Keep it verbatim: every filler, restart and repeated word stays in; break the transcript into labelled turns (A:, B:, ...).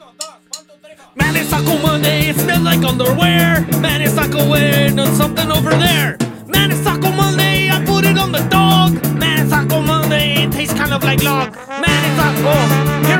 A: Man, it's Taco Monday, it smells like underwear. Man, it's Taco wearing something over there. Man, it's Taco Monday, I put it on the dog. Man, it's Taco Monday, it tastes kind of like log. Man, it's Taco,